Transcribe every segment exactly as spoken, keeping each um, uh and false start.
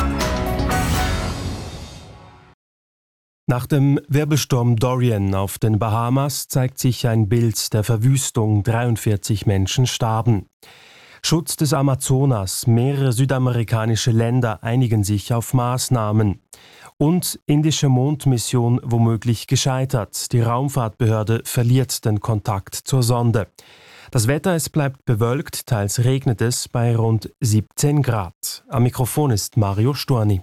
Nach dem Wirbelsturm Dorian auf den Bahamas zeigt sich ein Bild der Verwüstung. dreiundvierzig Menschen starben. Schutz des Amazonas. Mehrere südamerikanische Länder einigen sich auf Maßnahmen. Und indische Mondmission womöglich gescheitert. Die Raumfahrtbehörde verliert den Kontakt zur Sonde. Das Wetter, es bleibt bewölkt, teils regnet es bei rund siebzehn Grad. Am Mikrofon ist Mario Storni.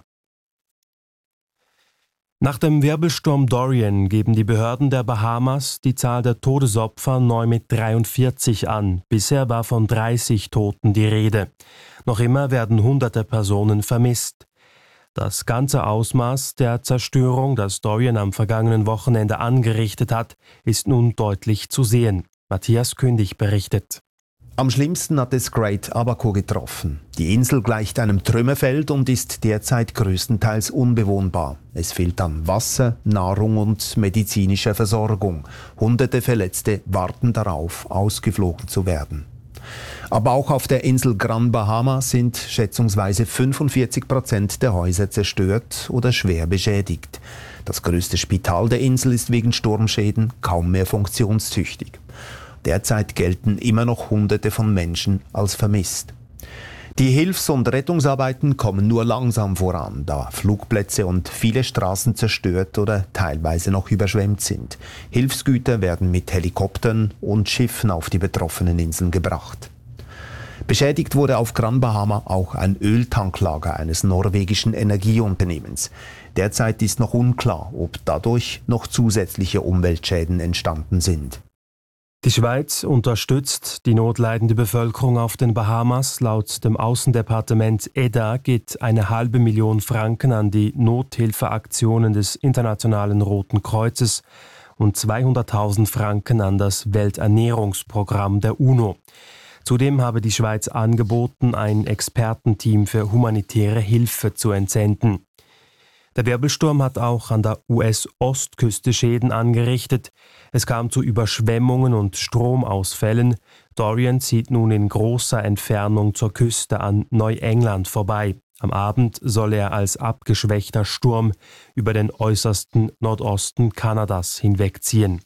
Nach dem Wirbelsturm Dorian geben die Behörden der Bahamas die Zahl der Todesopfer neu mit dreiundvierzig an. Bisher war von dreißig Toten die Rede. Noch immer werden hunderte Personen vermisst. Das ganze Ausmaß der Zerstörung, das Dorian am vergangenen Wochenende angerichtet hat, ist nun deutlich zu sehen. Matthias Kündig berichtet. Am schlimmsten hat es Great Abaco getroffen. Die Insel gleicht einem Trümmerfeld und ist derzeit größtenteils unbewohnbar. Es fehlt an Wasser, Nahrung und medizinischer Versorgung. Hunderte Verletzte warten darauf, ausgeflogen zu werden. Aber auch auf der Insel Gran Bahama sind schätzungsweise fünfundvierzig Prozent der Häuser zerstört oder schwer beschädigt. Das größte Spital der Insel ist wegen Sturmschäden kaum mehr funktionstüchtig. Derzeit gelten immer noch Hunderte von Menschen als vermisst. Die Hilfs- und Rettungsarbeiten kommen nur langsam voran, da Flugplätze und viele Straßen zerstört oder teilweise noch überschwemmt sind. Hilfsgüter werden mit Helikoptern und Schiffen auf die betroffenen Inseln gebracht. Beschädigt wurde auf Gran Bahama auch ein Öltanklager eines norwegischen Energieunternehmens. Derzeit ist noch unklar, ob dadurch noch zusätzliche Umweltschäden entstanden sind. Die Schweiz unterstützt die notleidende Bevölkerung auf den Bahamas. Laut dem Außendepartement E D A geht eine halbe Million Franken an die Nothilfeaktionen des Internationalen Roten Kreuzes und zweihunderttausend Franken an das Welternährungsprogramm der UNO. Zudem habe die Schweiz angeboten, ein Expertenteam für humanitäre Hilfe zu entsenden. Der Wirbelsturm hat auch an der U S-Ostküste Schäden angerichtet. Es kam zu Überschwemmungen und Stromausfällen. Dorian zieht nun in großer Entfernung zur Küste an Neuengland vorbei. Am Abend soll er als abgeschwächter Sturm über den äußersten Nordosten Kanadas hinwegziehen.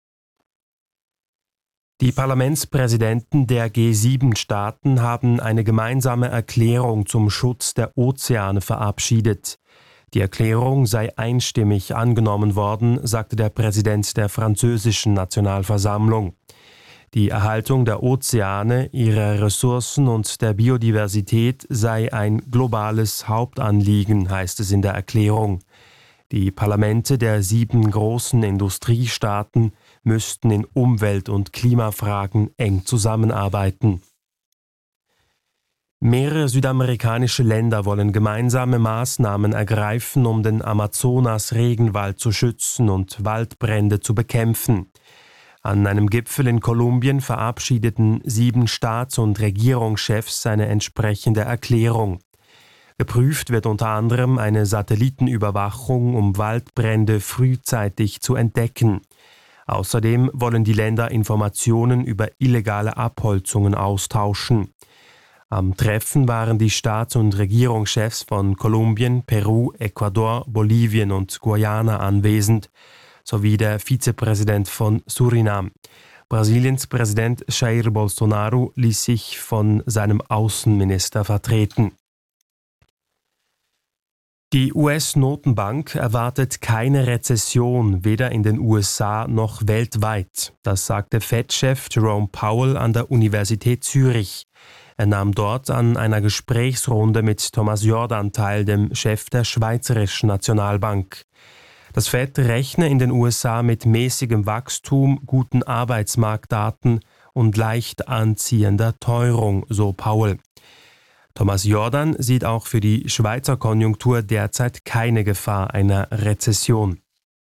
Die Parlamentspräsidenten der G sieben Staaten haben eine gemeinsame Erklärung zum Schutz der Ozeane verabschiedet. Die Erklärung sei einstimmig angenommen worden, sagte der Präsident der französischen Nationalversammlung. Die Erhaltung der Ozeane, ihrer Ressourcen und der Biodiversität sei ein globales Hauptanliegen, heißt es in der Erklärung. Die Parlamente der sieben großen Industriestaaten müssten in Umwelt- und Klimafragen eng zusammenarbeiten. Mehrere südamerikanische Länder wollen gemeinsame Maßnahmen ergreifen, um den Amazonas-Regenwald zu schützen und Waldbrände zu bekämpfen. An einem Gipfel in Kolumbien verabschiedeten sieben Staats- und Regierungschefs eine entsprechende Erklärung. Geprüft wird unter anderem eine Satellitenüberwachung, um Waldbrände frühzeitig zu entdecken. Außerdem wollen die Länder Informationen über illegale Abholzungen austauschen. Am Treffen waren die Staats- und Regierungschefs von Kolumbien, Peru, Ecuador, Bolivien und Guyana anwesend, sowie der Vizepräsident von Surinam. Brasiliens Präsident Jair Bolsonaro ließ sich von seinem Außenminister vertreten. Die U S-Notenbank erwartet keine Rezession, weder in den U S A noch weltweit. Das sagte Fed-Chef Jerome Powell an der Universität Zürich. Er nahm dort an einer Gesprächsrunde mit Thomas Jordan teil, dem Chef der Schweizerischen Nationalbank. Das Fed rechne in den U S A mit mäßigem Wachstum, guten Arbeitsmarktdaten und leicht anziehender Teuerung, so Powell. Thomas Jordan sieht auch für die Schweizer Konjunktur derzeit keine Gefahr einer Rezession.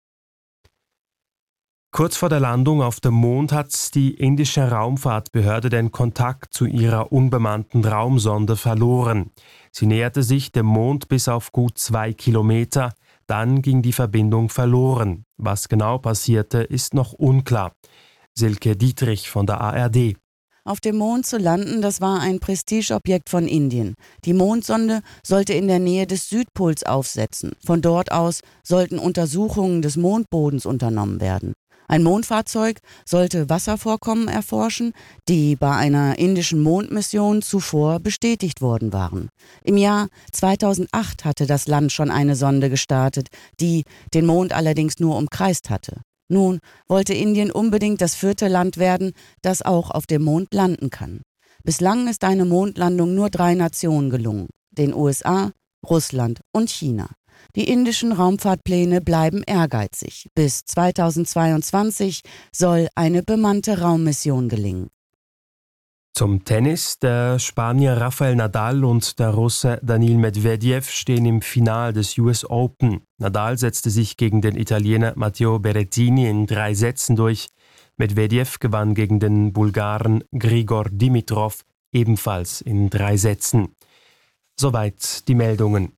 Kurz vor der Landung auf dem Mond hat die indische Raumfahrtbehörde den Kontakt zu ihrer unbemannten Raumsonde verloren. Sie näherte sich dem Mond bis auf gut zwei Kilometer, dann ging die Verbindung verloren. Was genau passierte, ist noch unklar. Silke Dietrich von der A R D. Auf dem Mond zu landen, das war ein Prestigeobjekt von Indien. Die Mondsonde sollte in der Nähe des Südpols aufsetzen. Von dort aus sollten Untersuchungen des Mondbodens unternommen werden. Ein Mondfahrzeug sollte Wasservorkommen erforschen, die bei einer indischen Mondmission zuvor bestätigt worden waren. Im Jahr zweitausendacht hatte das Land schon eine Sonde gestartet, die den Mond allerdings nur umkreist hatte. Nun wollte Indien unbedingt das vierte Land werden, das auch auf dem Mond landen kann. Bislang ist eine Mondlandung nur drei Nationen gelungen: den U S A, Russland und China. Die indischen Raumfahrtpläne bleiben ehrgeizig. Bis zweitausendzweiundzwanzig soll eine bemannte Raummission gelingen. Zum Tennis. Der Spanier Rafael Nadal und der Russe Daniil Medvedev stehen im Finale des U S Open. Nadal setzte sich gegen den Italiener Matteo Berrettini in drei Sätzen durch. Medvedev gewann gegen den Bulgaren Grigor Dimitrov ebenfalls in drei Sätzen. Soweit die Meldungen.